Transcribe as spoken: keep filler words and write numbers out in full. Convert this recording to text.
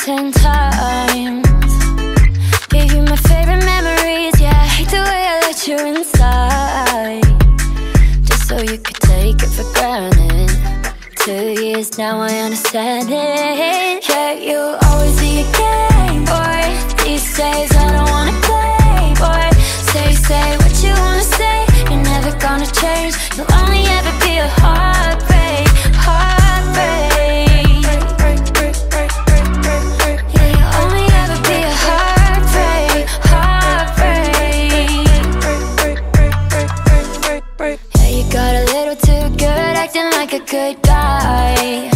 ten times. Gave you my favorite memories, yeah, I hate the way I let you inside, just so you could take it for granted. Two years now, I understand it. Yeah, you always be a game boy. These days I don't wanna play, boy. Say, say what you wanna say. You're never gonna change. You'll only ever be a heartbreak, heartbreak. Yeah, you'll only ever be a heartbreak, heartbreak. Yeah, you got a little too good, acting like a good guy.